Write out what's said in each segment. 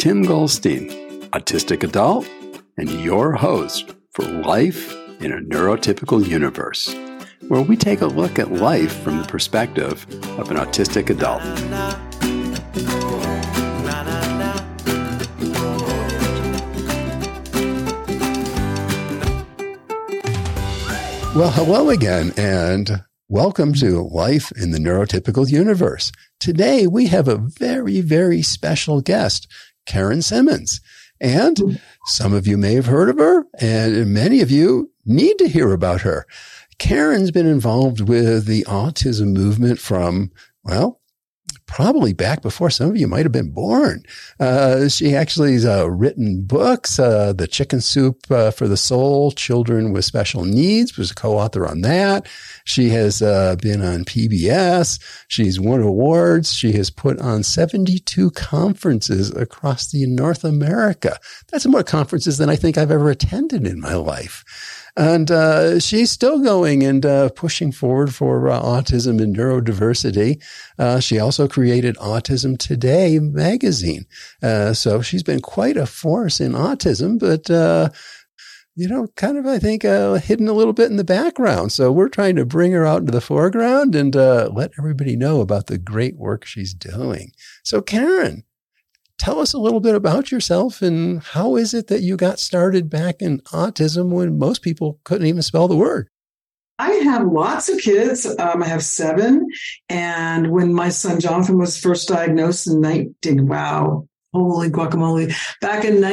Tim Goldstein, autistic adult, and your host for Life in a Neurotypical Universe, where we take a look at life from the perspective of an autistic adult. Well, hello again, and welcome to Life in the Neurotypical Universe. Today, we have a very, very special guest, Karen Simmons. And some of you may have heard of her, and many of you need to hear about her. Karen's been involved with the autism movement from, well, probably back before some of you might have been born. She actually has written books, The Chicken Soup for the Soul, Children with Special Needs, was a co-author on that. She has been on PBS. She's won awards. She has put on 72 conferences across the North America. That's more conferences than I think I've ever attended in my life. And she's still going and pushing forward for autism and neurodiversity. She also created Autism Today magazine. So she's been quite a force in autism, but, kind of, I think, hidden a little bit in the background. So we're trying to bring her out into the foreground and let everybody know about the great work she's doing. So Karen, tell us a little bit about yourself and how is it that you got started back in autism when most people couldn't even spell the word? I have lots of kids. I have 7. And when my son Jonathan was first diagnosed in holy guacamole, back in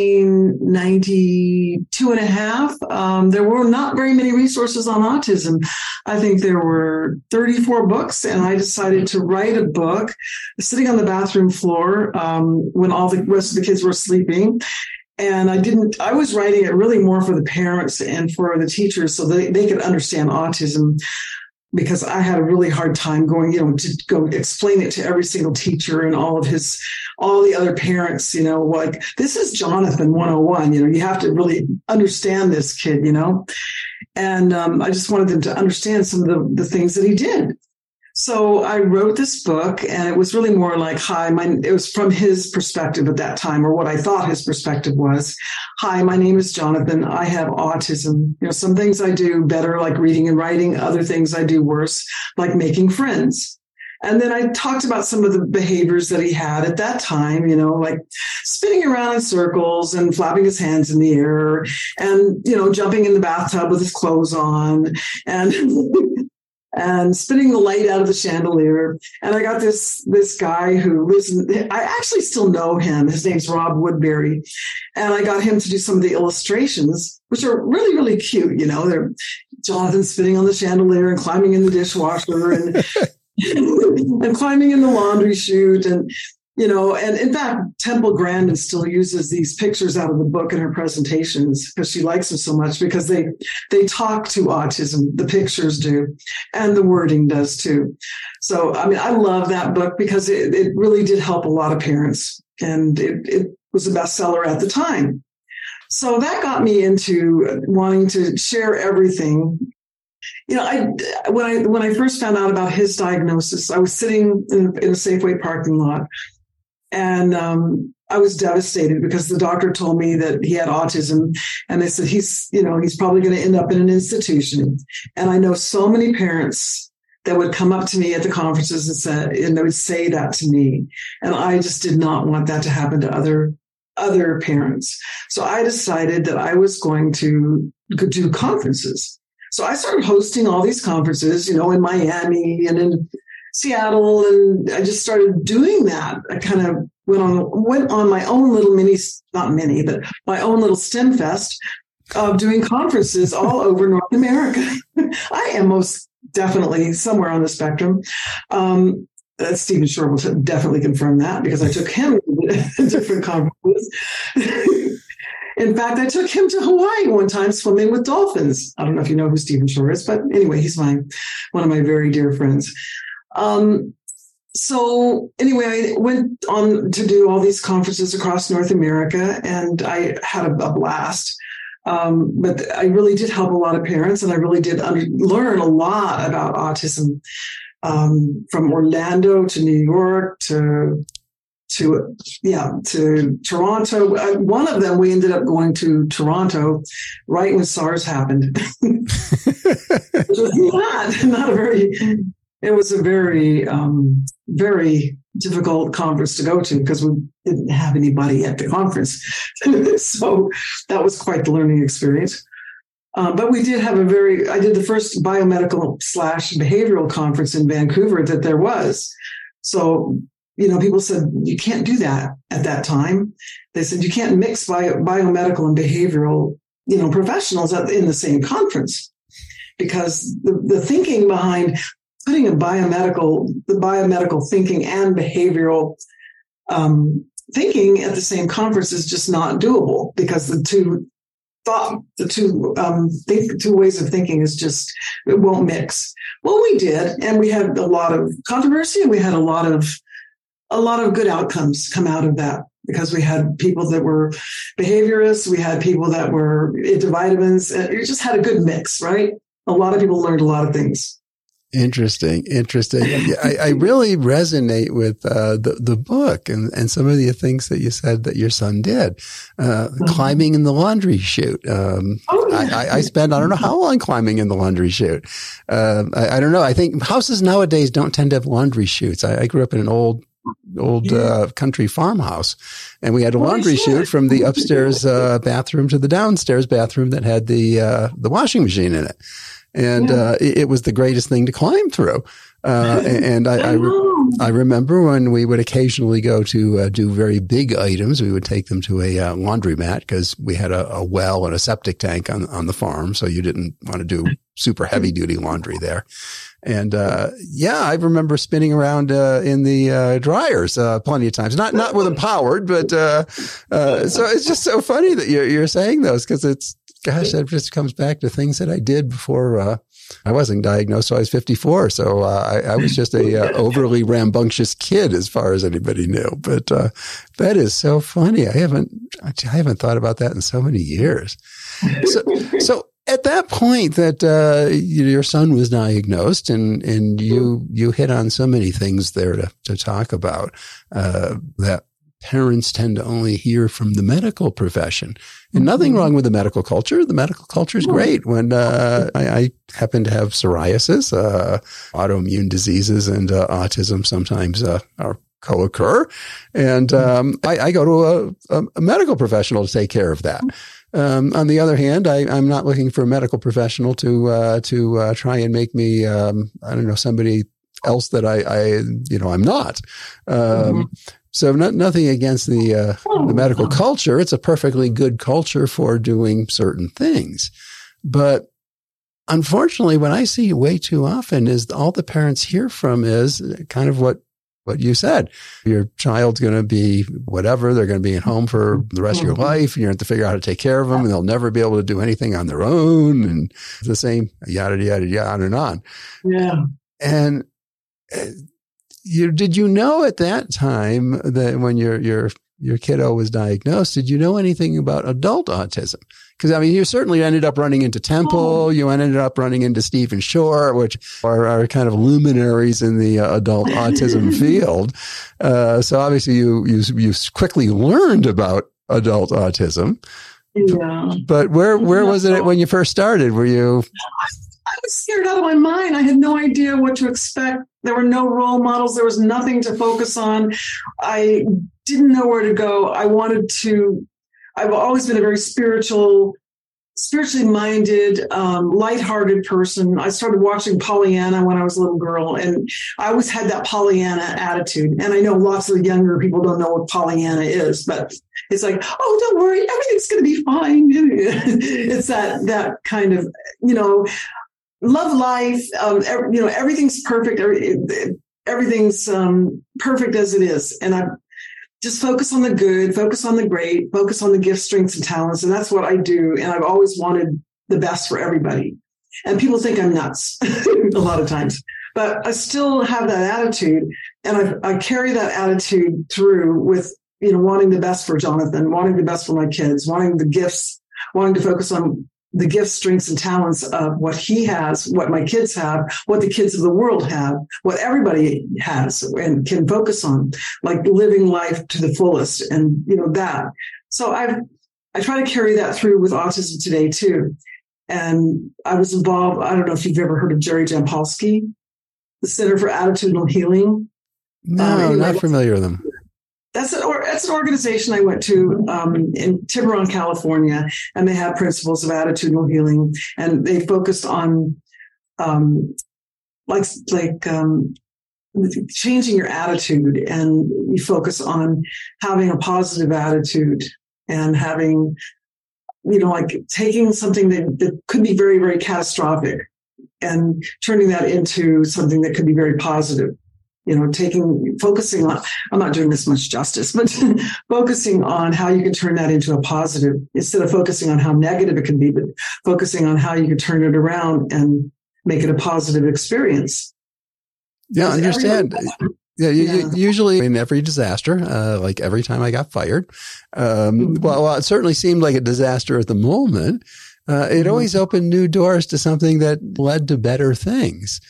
1992 and a half, there were not very many resources on autism. I think there were 34 books, and I decided to write a book sitting on the bathroom floor when all the rest of the kids were sleeping. And I was writing it really more for the parents and for the teachers so they could understand autism, because I had a really hard time going, to go explain it to every single teacher and all the other parents, like, this is Jonathan 101, you have to really understand this kid, and I just wanted them to understand some of the things that he did. So I wrote this book, and it was really more like, it was from his perspective at that time, or what I thought his perspective was. Hi, my name is Jonathan. I have autism. Some things I do better, like reading and writing. Other things I do worse, like making friends. And then I talked about some of the behaviors that he had at that time, like spinning around in circles and flapping his hands in the air and, jumping in the bathtub with his clothes on and and spinning the light out of the chandelier. And I got this guy who lives I actually still know him. His name's Rob Woodbury. And I got him to do some of the illustrations, which are really, really cute. They're Jonathan spinning on the chandelier and climbing in the dishwasher and, and climbing in the laundry chute. And in fact, Temple Grandin still uses these pictures out of the book in her presentations because she likes them so much, because they talk to autism. The pictures do, and the wording does too. So, I love that book because it really did help a lot of parents, and it was a bestseller at the time. So that got me into wanting to share everything. When I first found out about his diagnosis, I was sitting in a Safeway parking lot. And I was devastated because the doctor told me that he had autism, and they said he's probably going to end up in an institution. And I know so many parents that would come up to me at the conferences and they would say that to me, and I just did not want that to happen to other parents. So I decided that I was going to do conferences. So I started hosting all these conferences, in Miami and in Seattle, and I just started doing that. I kind of went on my own little my own little STEM fest of doing conferences all over North America. I am most definitely somewhere on the spectrum. Stephen Shore will definitely confirm that, because I took him to different conferences. In fact, I took him to Hawaii one time swimming with dolphins. I don't know if you know who Stephen Shore is, but anyway, he's one of my very dear friends. So anyway, I went on to do all these conferences across North America, and I had a blast. But I really did help a lot of parents, and I really did learn a lot about autism, from Orlando to New York to Toronto. One of them, we ended up going to Toronto right when SARS happened. It was not a very. It was a very, very difficult conference to go to because we didn't have anybody at the conference. So that was quite the learning experience. But we did have I did the first biomedical/behavioral conference in Vancouver that there was. So, people said, you can't do that at that time. They said, you can't mix biomedical and behavioral, professionals in the same conference, because the thinking behind putting the biomedical thinking and behavioral thinking at the same conference is just not doable, because the two ways of thinking it won't mix. Well, we did, and we had a lot of controversy, and we had a lot of good outcomes come out of that, because we had people that were behaviorists, we had people that were into vitamins, and it just had a good mix, right? A lot of people learned a lot of things. Interesting. I really resonate with the book and some of the things that you said that your son did. Climbing in the laundry chute. I spent, I don't know how long climbing in the laundry chute. I don't know. I think houses nowadays don't tend to have laundry chutes. I grew up in an old country farmhouse, and we had a laundry chute from the upstairs bathroom to the downstairs bathroom that had the washing machine in it. And it was the greatest thing to climb through. And I remember when we would occasionally go to do very big items, we would take them to a laundromat, because we had a well and a septic tank on the farm. So you didn't want to do super heavy duty laundry there. And I remember spinning around in the dryers plenty of times. Not with them powered, but so it's just so funny that you're saying those, because that just comes back to things that I did before I wasn't diagnosed. So I was 54. So I was just a overly rambunctious kid, as far as anybody knew. But that is so funny. I haven't thought about that in so many years. So at that point that your son was diagnosed, and you hit on so many things there to talk about, that parents tend to only hear from the medical profession. And nothing wrong with the medical culture. The medical culture is great. When I happen to have psoriasis, autoimmune diseases, and autism sometimes co-occur. And I go to a medical professional to take care of that. On the other hand, I'm not looking for a medical professional to try and make me, somebody else that I'm not. So nothing against the medical culture. It's a perfectly good culture for doing certain things. But unfortunately, what I see way too often is all the parents hear from is kind of what you said. Your child's going to be whatever. They're going to be at home for the rest of your life, and you have to figure out how to take care of them, and they'll never be able to do anything on their own, and the same yada, yada, yada, and on. Yeah. And did you know at that time that when your kiddo was diagnosed, did you know anything about adult autism? Because, you certainly ended up running into Temple. You ended up running into Stephen Shore, which are kind of luminaries in the adult autism field. So obviously you quickly learned about adult autism. Yeah. But where was it when you first started? Were you... I was scared out of my mind. I had no idea what to expect. There were no role models. There was nothing to focus on. I didn't know where to go. I've always been a very spiritually minded, lighthearted person. I started watching Pollyanna when I was a little girl, and I always had that Pollyanna attitude. And I know lots of the younger people don't know what Pollyanna is, but it's like, oh, don't worry, everything's going to be fine. It's that kind of, love life. Everything's perfect. Everything's perfect as it is. And I just focus on the good, focus on the great, focus on the gifts, strengths, and talents. And that's what I do. And I've always wanted the best for everybody. And people think I'm nuts a lot of times, but I still have that attitude. And I carry that attitude through with, wanting the best for Jonathan, wanting the best for my kids, wanting the gifts, wanting to focus on the gifts, strengths, and talents of what he has, what my kids have, what the kids of the world have, what everybody has and can focus on, like living life to the fullest, and that. So I try to carry that through with Autism Today too. And I was involved. I don't know if you've ever heard of Jerry Jampolsky, the Center for Attitudinal Healing. No, anyway, not familiar with them. That's an organization I went to in Tiburon, California, and they have principles of attitudinal healing, and they focused on changing your attitude, and you focus on having a positive attitude and having, like taking something that could be very, very catastrophic and turning that into something that could be very positive. Focusing on, I'm not doing this much justice, but focusing on how you can turn that into a positive instead of focusing on how negative it can be, but focusing on how you can turn it around and make it a positive experience. Yeah, I understand. Usually in every disaster, like every time I got fired, well, it certainly seemed like a disaster at the moment. It always opened new doors to something that led to better things.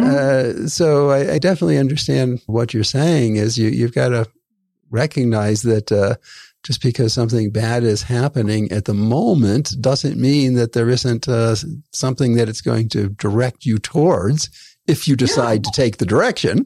So I definitely understand what you're saying is you've got to recognize that just because something bad is happening at the moment doesn't mean that there isn't something that it's going to direct you towards if you decide to take the direction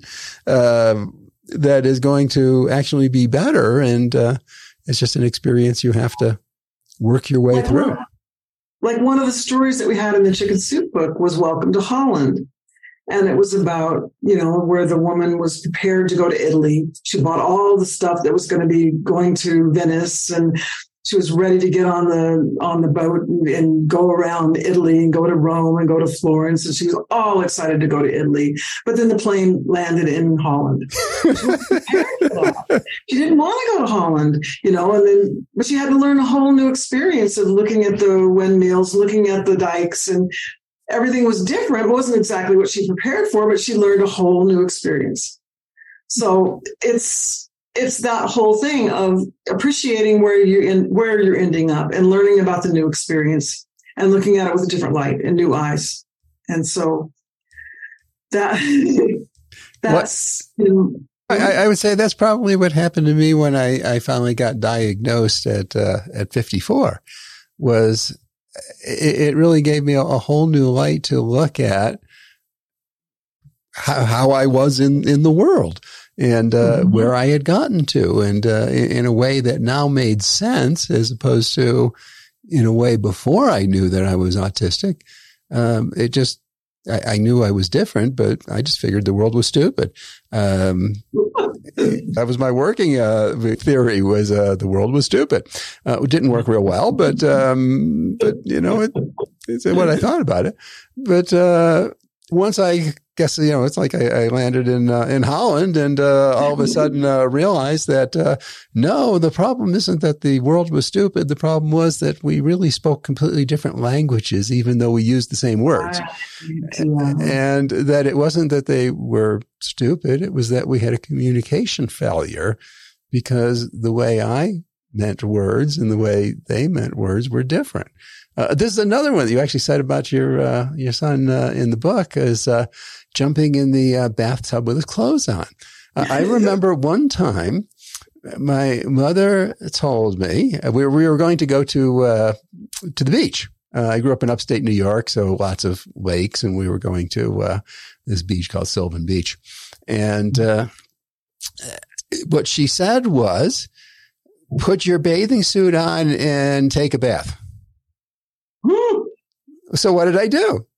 that is going to actually be better. And it's just an experience you have to work your way through. Like one of the stories that we had in the Chicken Soup book was Welcome to Holland. And it was about, where the woman was prepared to go to Italy. She bought all the stuff that was going to be going to Venice, and she was ready to get on the boat and go around Italy and go to Rome and go to Florence. And she was all excited to go to Italy. But then the plane landed in Holland. She was prepared for that. She didn't want to go to Holland, but she had to learn a whole new experience of looking at the windmills, looking at the dikes, and everything was different. It wasn't exactly what she prepared for, but she learned a whole new experience. So it's that whole thing of appreciating where you're ending up and learning about the new experience and looking at it with a different light and new eyes. And so that's I would say that's probably what happened to me when I finally got diagnosed at 54. Was it really gave me a whole new light to look at how I was in the world and where I had gotten to, and in a way that now made sense as opposed to in a way before I knew that I was autistic. I knew I was different, but I just figured the world was stupid. That was my working theory, was the world was stupid. It didn't work real well, but it's what I thought about it. But once I guess, it's like I landed in Holland and all of a sudden realized that no, the problem isn't that the world was stupid. The problem was that we really spoke completely different languages, even though we used the same words. And that it wasn't that they were stupid. It was that we had a communication failure because the way I meant words and the way they meant words were different. This is another one that you actually said about your son in the book, is jumping in the bathtub with his clothes on. I remember one time my mother told me we were going to go to the beach. I grew up in upstate New York, so lots of lakes, and we were going to this beach called Sylvan Beach. And what she said was, put your bathing suit on and take a bath. So what did I do?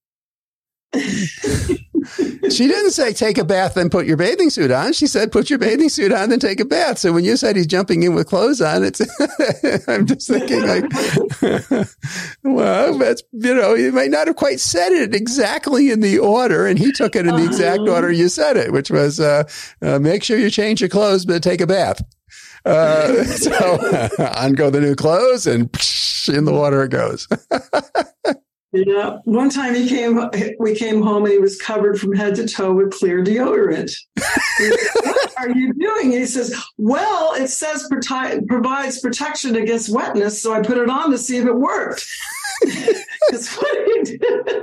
She didn't say take a bath, then put your bathing suit on. She said, put your bathing suit on, then take a bath. So when you said he's jumping in with clothes on, I'm just thinking like, well, that's, you might not have quite said it exactly in the order. And he took it in the exact order you said it, which was, make sure you change your clothes, but take a bath. So on go the new clothes, and in the water it goes. Yeah. One time we came home and he was covered from head to toe with clear deodorant. Said, what are you doing? He says, well, it says provides protection against wetness, so I put it on to see if it worked. It's what he did.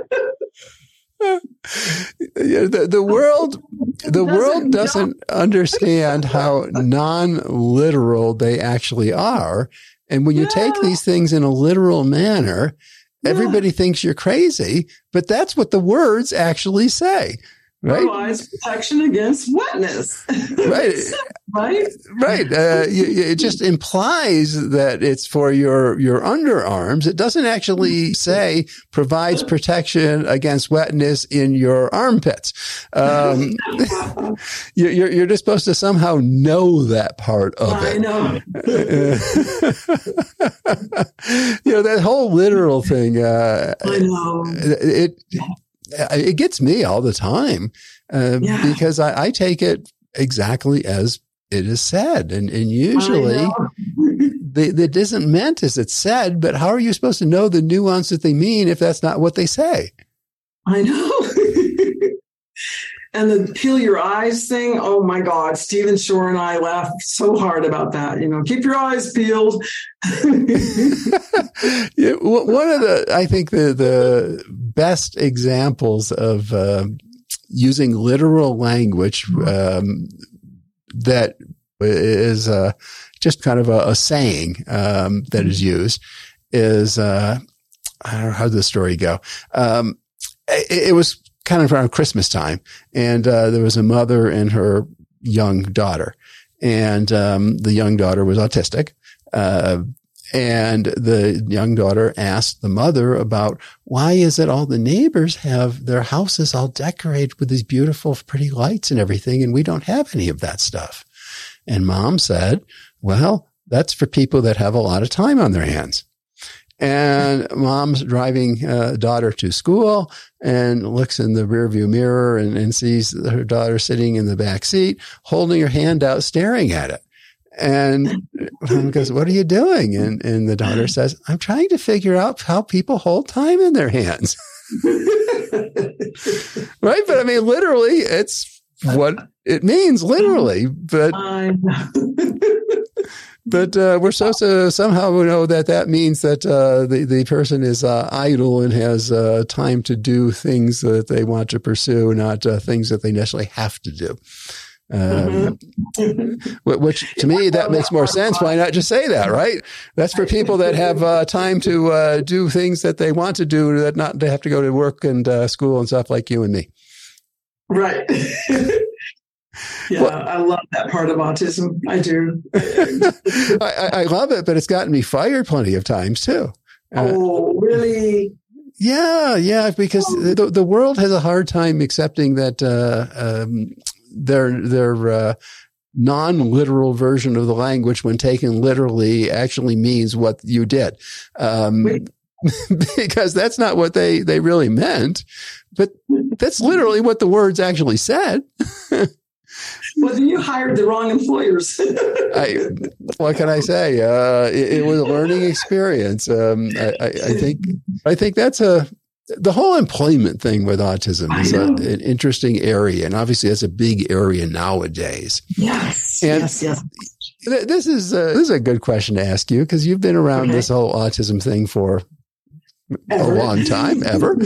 The world doesn't understand how non-literal they actually are. And when you take these things in a literal manner, everybody thinks you're crazy, but that's what the words actually say. Right? Provides protection against wetness. Right. Right. Right. It just implies that it's for your underarms. It doesn't actually say provides protection against wetness in your armpits. You're just supposed to somehow know that part of it. I know. That whole literal thing. I know. It gets me all the time because I take it exactly as it is said. And usually it isn't meant as it's said, but how are you supposed to know the nuance that they mean if that's not what they say? I know. And the peel your eyes thing. Oh my God. Stephen Shore and I laughed so hard about that. Keep your eyes peeled. One of the best examples of using literal language that is just kind of a saying that is used is I don't know how the story go. It was kind of around Christmas time, and there was a mother and her young daughter, and the young daughter was autistic. And the young daughter asked the mother about why is it all the neighbors have their houses all decorated with these beautiful, pretty lights and everything, and we don't have any of that stuff. And mom said, well, that's for people that have a lot of time on their hands. And mom's driving daughter to school and looks in the rearview mirror and sees her daughter sitting in the back seat, holding her hand out, staring at it. And mom goes, what are you doing? And the daughter says, I'm trying to figure out how people hold time in their hands. Right? But I mean, literally, it's what it means, literally. But we're supposed to somehow know that means that the person is idle and has time to do things that they want to pursue, not things that they necessarily have to do. Which to me, that makes more sense. Why not just say that, right? That's for people that have time to do things that they want to do, that not they have to go to work and school and stuff like you and me. Right. Yeah, well, I love that part of autism. I do. I love it, but it's gotten me fired plenty of times too. Oh, really? Yeah, because the world has a hard time accepting that their non-literal version of the language, when taken literally, actually means what you did. Because that's not what they really meant, but that's literally what the words actually said. Well, then you hired the wrong employers. What can I say? It was a learning experience. I think that's the whole employment thing with autism is an interesting area. And obviously that's a big area nowadays. Yes. And yes. This is a good question to ask you, because you've been around this whole autism thing for a long time, ever.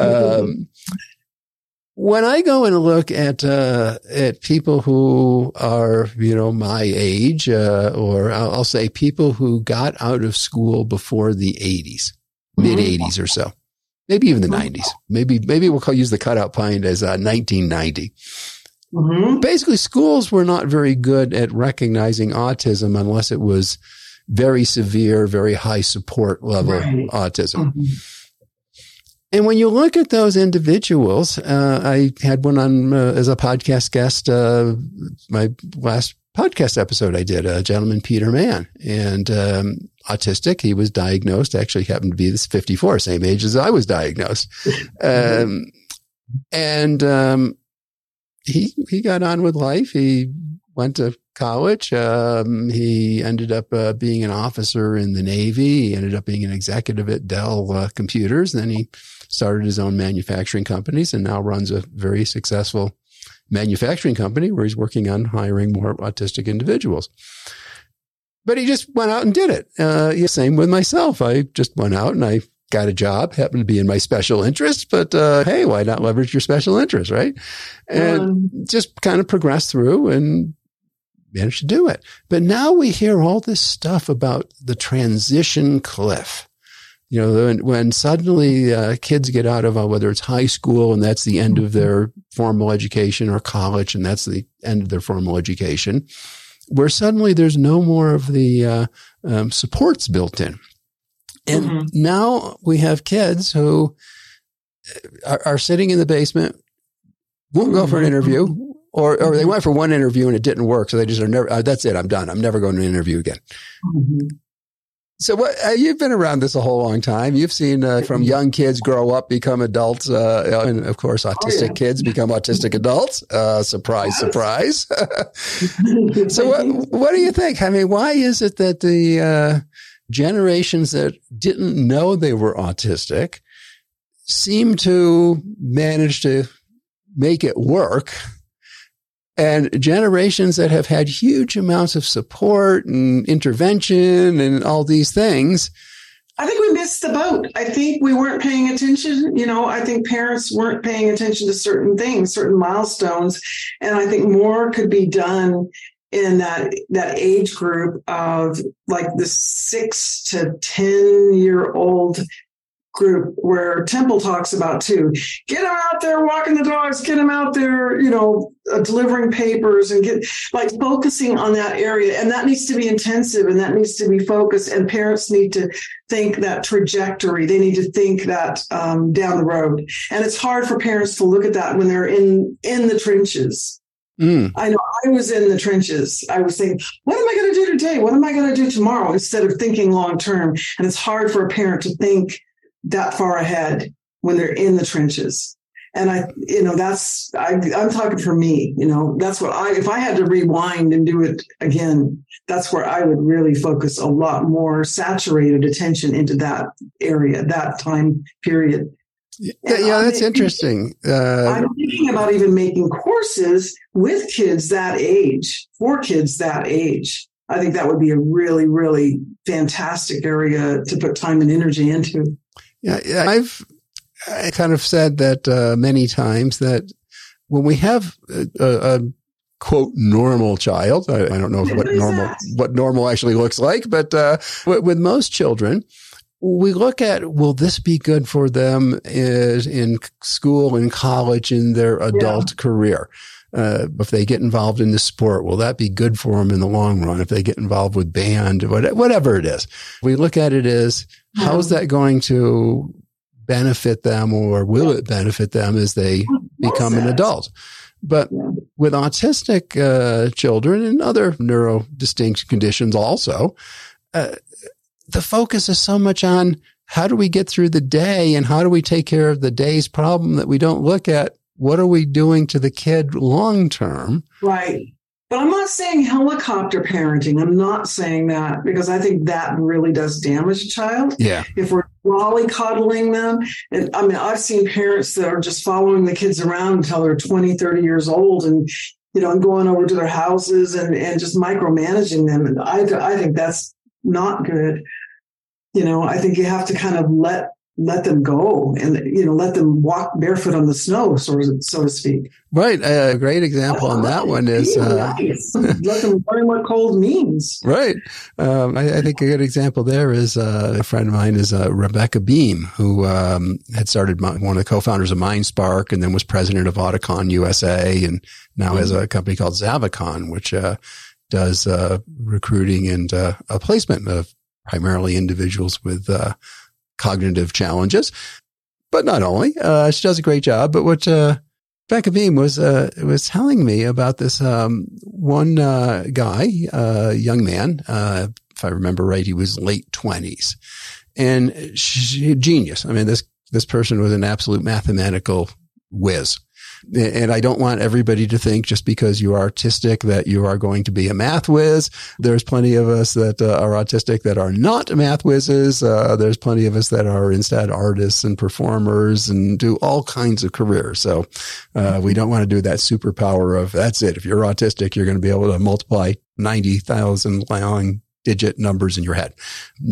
When I go and look at people who are, my age, or I'll say people who got out of school before the 80s, mid 80s or so, maybe even the 90s, maybe we'll use the cutout point as 1990. Mm-hmm. Basically, schools were not very good at recognizing autism unless it was very severe, very high support level autism. Mm-hmm. And when you look at those individuals, I had one on as a podcast guest, my last podcast episode I did, a gentleman, Peter Mann, and autistic. He was diagnosed, actually happened to be 54, same age as I was diagnosed. He got on with life. He went to college. He ended up being an officer in the Navy. He ended up being an executive at Dell Computers. And then he started his own manufacturing companies and now runs a very successful manufacturing company where he's working on hiring more autistic individuals. But he just went out and did it. Same with myself. I just went out and I got a job, happened to be in my special interest, but hey, why not leverage your special interest, right? And just kind of progress through and managed to do it. But now we hear all this stuff about the transition cliff. You know, when suddenly kids get out of whether it's high school and that's the end of their formal education, or college and that's the end of their formal education, where suddenly there's no more of the supports built in. And now we have kids who are sitting in the basement, won't go for an interview, or they went for one interview and it didn't work. So they just are never, that's it. I'm done. I'm never going to an interview again. So you've been around this a whole long time. You've seen from young kids grow up, become adults, and of course, autistic kids become autistic adults. Surprise, surprise. So what do you think? I mean, why is it that the generations that didn't know they were autistic seem to manage to make it work, and generations that have had huge amounts of support and intervention and all these things? I think we missed the boat. I think we weren't paying attention. You know, I think parents weren't paying attention to certain things, certain milestones. And I think more could be done in that age group of like the 6 to 10-year-old group, where Temple talks about too. Get them out there walking the dogs, get them out there, you know, delivering papers, and get like focusing on that area. And that needs to be intensive, and that needs to be focused. And parents need to think that trajectory. They need to think that down the road. And it's hard for parents to look at that when they're in the trenches. I know I was in the trenches. I was thinking, what am I going to do today? What am I going to do tomorrow? Instead of thinking long term. And it's hard for a parent to think that far ahead when they're in the trenches. And I'm talking for me, you know, that's what if I had to rewind and do it again, that's where I would really focus a lot more saturated attention into that area, that time period. Yeah, that's interesting. I'm thinking about even making courses with kids that age, for kids that age. I think that would be a really, really fantastic area to put time and energy into. Yeah, I kind of said that many times, that when we have a quote normal child, I don't know what normal actually looks like, but with most children, we look at, will this be good for them in school, in college, in their adult career? If they get involved in the sport, will that be good for them in the long run? If they get involved with band, whatever it is, we look at it as, how's that going to benefit them, or will it benefit them as they become an adult? But with autistic children and other neurodistinct conditions also, the focus is so much on how do we get through the day, and how do we take care of the day's problem, that we don't look at what are we doing to the kid long term. Right. But I'm not saying helicopter parenting. I'm not saying that, because I think that really does damage a child. Yeah. If we're mollycoddling them. And I mean, I've seen parents that are just following the kids around until they're 20, 30 years old, and, you know, and going over to their houses and just micromanaging them. And I think that's not good. You know, I think you have to kind of let them go, and, you know, let them walk barefoot on the snow, so to speak. Right. A great example on that one is let them learn what cold means. Right. I think a good example there is a friend of mine is Rebecca Beam, who had started one of the co-founders of MindSpark, and then was president of Auticon USA, and now has a company called Zavicon, which does recruiting and a placement of primarily individuals with cognitive challenges, but not only. She does a great job. But what Rebecca Beam was telling me about this one guy, young man, if I remember right, he was late 20s, and genius. I mean, this person was an absolute mathematical whiz. And I don't want everybody to think just because you are autistic that you are going to be a math whiz. There's plenty of us that are autistic that are not math whizzes. There's plenty of us that are instead artists and performers and do all kinds of careers. So we don't want to do that superpower of, that's it. If you're autistic, you're going to be able to multiply 90,000 long digit numbers in your head. No.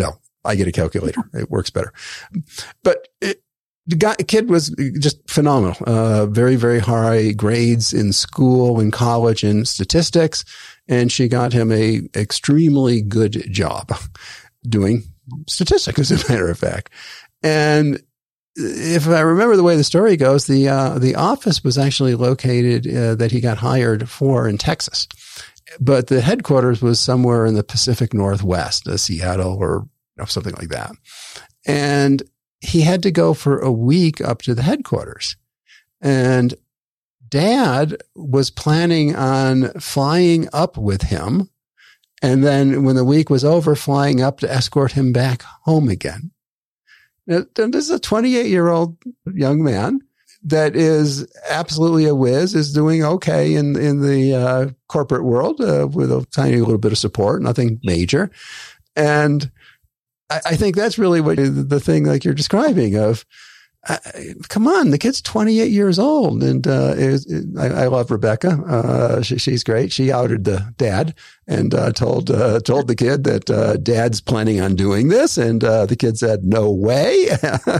I get a calculator. It works better. But the kid was just phenomenal. Very, very high grades in school and college in statistics. And she got him a extremely good job doing statistics, as a matter of fact. And if I remember the way the story goes, the office was actually located that he got hired for in Texas, but the headquarters was somewhere in the Pacific Northwest, Seattle or something like that. And he had to go for a week up to the headquarters, and Dad was planning on flying up with him, and then when the week was over, flying up to escort him back home again. Now, this is a 28-year-old young man that is absolutely a whiz, is doing okay in the corporate world with a tiny little bit of support, nothing major. And I think that's really what the thing like you're describing of, come on, the kid's 28 years old. And I love Rebecca. She's great. She outed the dad and told the kid that Dad's planning on doing this. And the kid said, no way.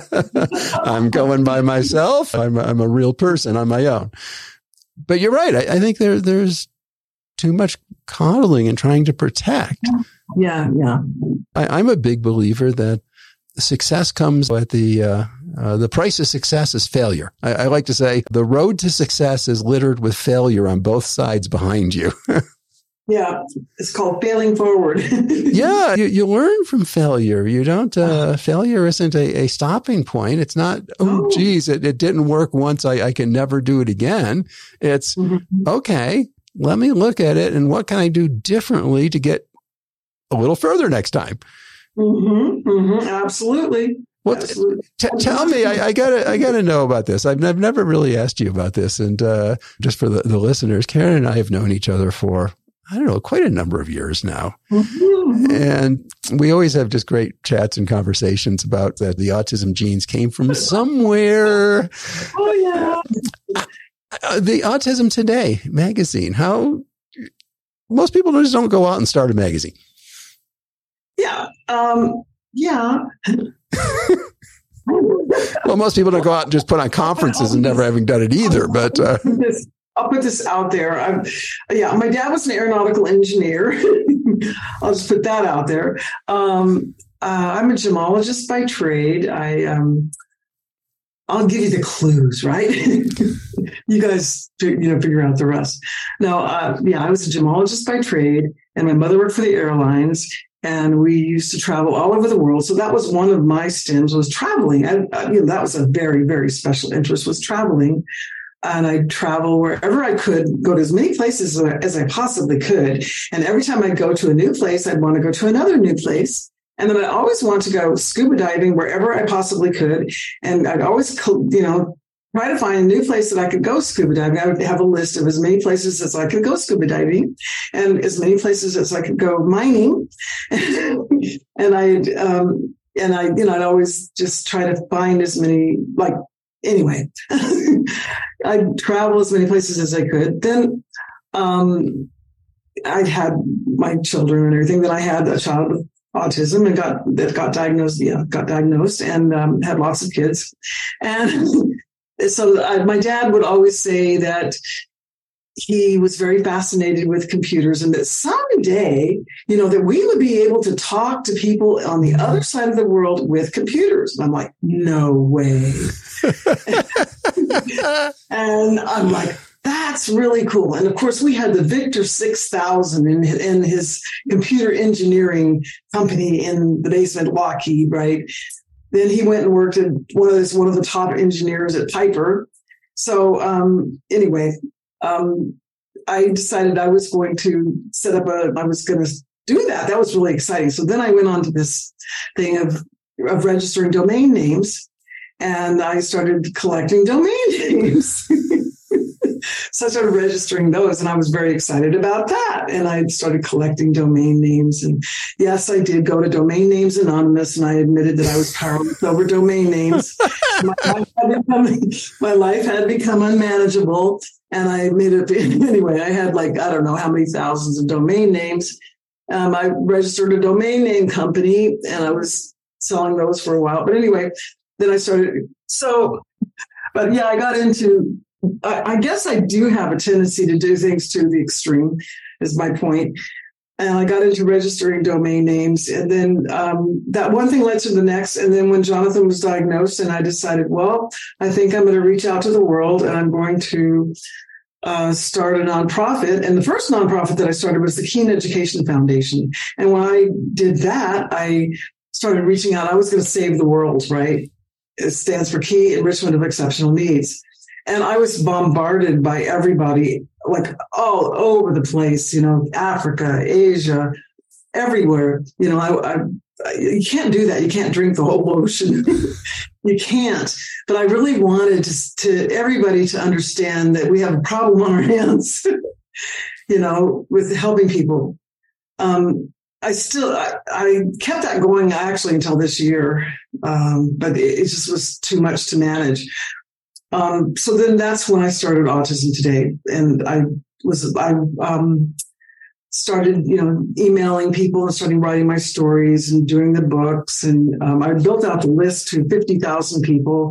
I'm going by myself. I'm a real person on my own. But you're right. I think there's too much coddling and trying to protect. Yeah. I'm a big believer that success comes at the price of success is failure. I like to say the road to success is littered with failure on both sides behind you. Yeah. It's called failing forward. Yeah. You learn from failure. You don't, failure isn't a stopping point. It's not, geez, it didn't work once. I can never do it again. It's okay. Let me look at it. And what can I do differently to get a little further next time? Absolutely. Well, tell me, I gotta know about this. I've never really asked you about this. And, just for the listeners, Karen and I have known each other for, I don't know, quite a number of years now. And we always have just great chats and conversations about that. The autism genes came from somewhere. Oh yeah. The Autism Today magazine. How most people just don't go out and start a magazine. Yeah. Yeah. Well, most people don't go out and just put on conferences and never having done it either. But I'll put this out there. My dad was an aeronautical engineer. I'll just put that out there. I'm a gemologist by trade. I'll give you the clues, right? You guys, figure out the rest. No, I was a gemologist by trade, and my mother worked for the airlines. And we used to travel all over the world. So that was one of my stems, was traveling. That was a very, very special interest, was traveling. And I'd travel wherever I could, go to as many places as I possibly could. And every time I'd go to a new place, I'd want to go to another new place. And then I always want to go scuba diving wherever I possibly could. And I'd always, try to find a new place that I could go scuba diving. I would have a list of as many places as I could go scuba diving and as many places as I could go mining. And I'd always just try to find as many, anyway, I'd travel as many places as I could. Then, I'd had my children and everything. Then I had a child with autism and got diagnosed and had lots of kids. And so my dad would always say that he was very fascinated with computers and that someday, that we would be able to talk to people on the other side of the world with computers. And I'm like, no way. And I'm like, that's really cool. And of course, we had the Victor 6000 in his computer engineering company in the basement, Lockheed, right? Then he went and worked at one of the top engineers at Piper. So I decided I was going to I was going to do that. That was really exciting. So then I went on to this thing of registering domain names, and I started collecting domain names. So I started registering those, and I was very excited about that. And I started collecting domain names. And yes, I did go to Domain Names Anonymous, and I admitted that I was powerless over domain names. My life had become unmanageable, and I made it anyway. I had I don't know how many thousands of domain names. I registered a domain name company, and I was selling those for a while. But anyway, then I started. But yeah, I got into, I guess I do have a tendency to do things to the extreme, is my point. And I got into registering domain names. And then that one thing led to the next. And then when Jonathan was diagnosed, and I decided, well, I think I'm going to reach out to the world, and I'm going to start a nonprofit. And the first nonprofit that I started was the Keen Education Foundation. And when I did that, I started reaching out. I was going to save the world, right? It stands for Key Enrichment of Exceptional Needs. And I was bombarded by everybody, like all over the place, Africa, Asia, everywhere. You can't do that. You can't drink the whole ocean. You can't. But I really wanted to everybody to understand that we have a problem on our hands, with helping people. I kept that going actually until this year, but it just was too much to manage. So then that's when I started Autism Today, and I started, emailing people and starting writing my stories and doing the books. And I built out the list to 50,000 people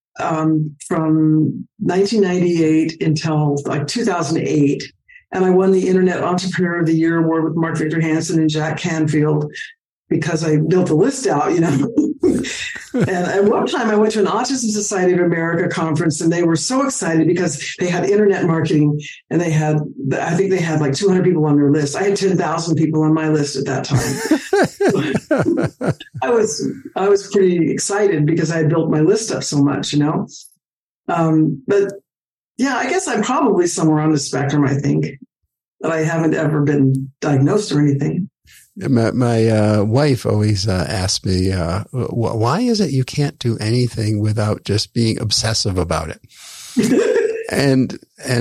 from 1998 until like 2008. And I won the Internet Entrepreneur of the Year award with Mark Victor Hansen and Jack Canfield because I built the list out, And at one time I went to an Autism Society of America conference, and they were so excited because they had internet marketing, and I think they had like 200 people on their list. I had 10,000 people on my list at that time. I was pretty excited because I had built my list up so much, But yeah, I guess I'm probably somewhere on the spectrum, I think, but I haven't ever been diagnosed or anything. My wife always asks me, why is it you can't do anything without just being obsessive about it? and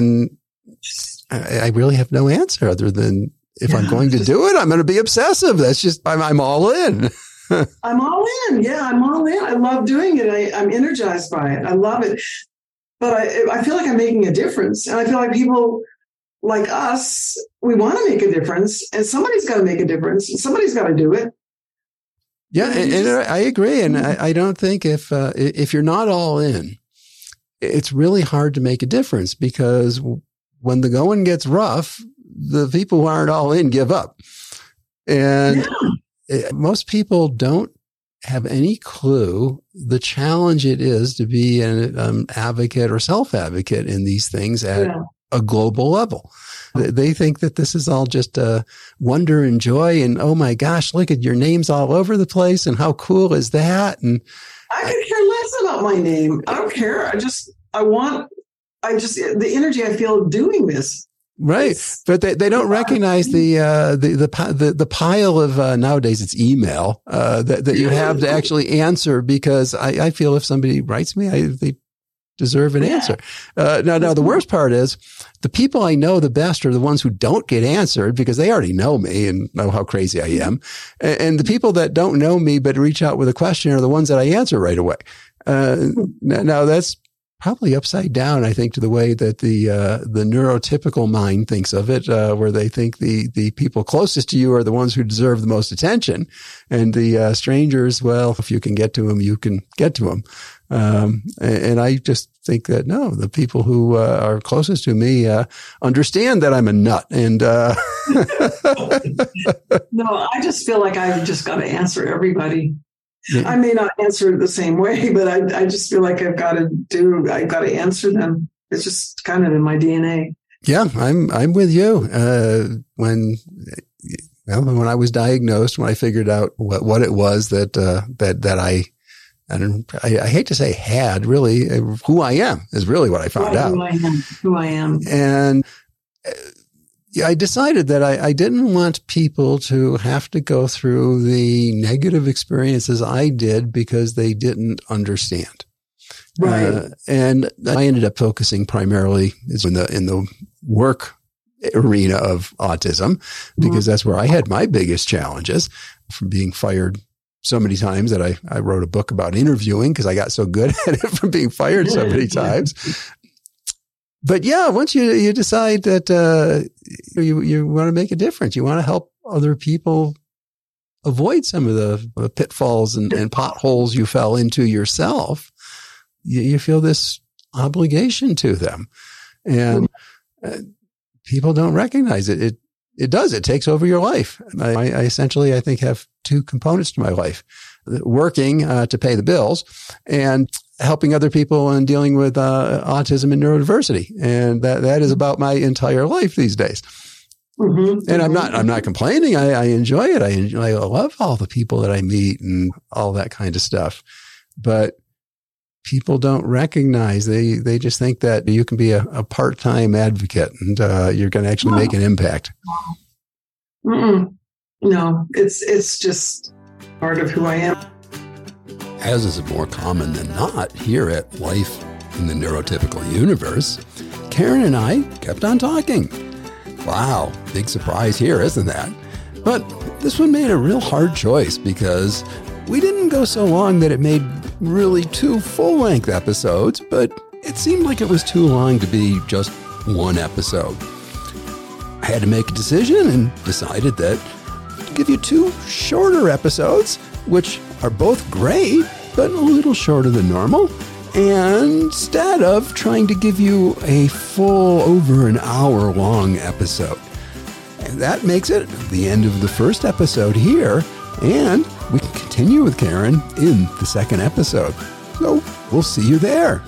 I really have no answer other than if I'm going to do it, I'm going to be obsessive. That's just, I'm all in. I'm all in. Yeah, I'm all in. I love doing it. I'm energized by it. I love it. But I feel like I'm making a difference. And I feel like people like us, we want to make a difference, and somebody's got to make a difference, and somebody's got to do it. Yeah, and I agree. And I don't think if you're not all in, it's really hard to make a difference, because when the going gets rough, the people who aren't all in give up. And most people don't have any clue the challenge it is to be an advocate or self-advocate in these things at a global level. They think that this is all just wonder and joy, and oh my gosh, look at your names all over the place, and how cool is that? And I could care less about my name. I don't care. The energy I feel doing this. Right. But they don't recognize the pile of, nowadays it's email, that you have to actually answer, because I feel if somebody writes me, they deserve an answer. Now the worst part is the people I know the best are the ones who don't get answered, because they already know me and know how crazy I am. And the people that don't know me but reach out with a question are the ones that I answer right away. Now that's probably upside down, I think, to the way that the neurotypical mind thinks of it, where they think the people closest to you are the ones who deserve the most attention, and the strangers, well, if you can get to them, you can get to them. And I just think that no, the people who are closest to me understand that I'm a nut, and no, I just feel like I've just got to answer everybody. Yeah. I may not answer it the same way, but I just feel like I've got to answer them. It's just kind of in my DNA. Yeah, I'm with you. When I was diagnosed, when I figured out what it was that I hate to say had, really, who I am is really what I found out. Who I am. And I decided that I didn't want people to have to go through the negative experiences I did because they didn't understand. Right. And I ended up focusing primarily in the work arena of autism, because that's where I had my biggest challenges, from being fired so many times that I wrote a book about interviewing because I got so good at it from being fired so many times. But yeah, once you decide that you want to make a difference, you want to help other people avoid some of the pitfalls and potholes you fell into yourself, you feel this obligation to them. And people don't recognize it. It does. It takes over your life. I essentially, I think, have two components to my life: working to pay the bills and helping other people and dealing with autism and neurodiversity. And that is about my entire life these days. Mm-hmm. And I'm not complaining. I enjoy it. I love all the people that I meet and all that kind of stuff. But people don't recognize, they just think that you can be a part-time advocate and you're going to actually make an impact. No, it's just part of who I am. As is more common than not here at Life in the Neurotypical Universe, Karen and I kept on talking. Wow, big surprise here, isn't that? But this one made a real hard choice because we didn't go so long that it made really 2 full-length episodes, but it seemed like it was too long to be just one episode. I had to make a decision and decided that to give you 2 shorter episodes, which are both great, but a little shorter than normal, and instead of trying to give you a full over an hour long episode. And that makes it the end of the first episode here, and we can continue with Karen in the second episode. So we'll see you there.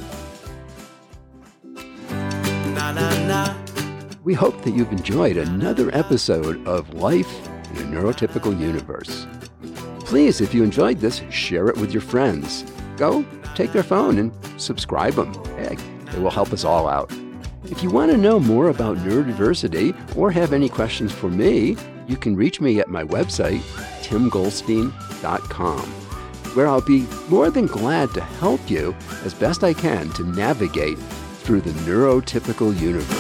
We hope that you've enjoyed another episode of Life in the Neurotypical Universe. Please, if you enjoyed this, share it with your friends. Go take their phone and subscribe them. It will help us all out. If you want to know more about neurodiversity or have any questions for me, you can reach me at my website, timgoldstein.com, where I'll be more than glad to help you as best I can to navigate through the neurotypical universe.